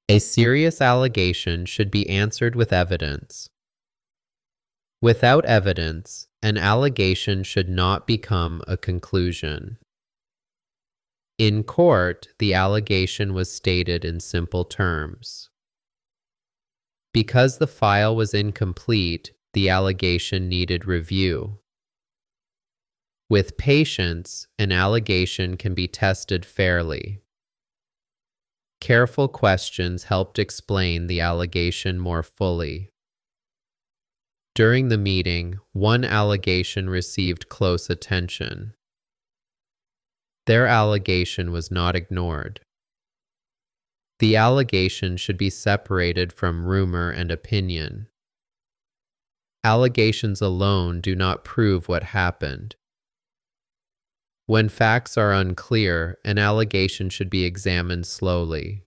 A serious allegation should be answered with evidence. Without evidence, an allegation should not become a conclusion. In court, the allegation was stated in simple terms. Because the file was incomplete, the allegation needed review. With patience, an allegation can be tested fairly. Careful questions helped explain the allegation more fully. During the meeting, one allegation received close attention. Their allegation was not ignored. The allegation should be separated from rumor and opinion. Allegations alone do not prove what happened. When facts are unclear, an allegation should be examined slowly.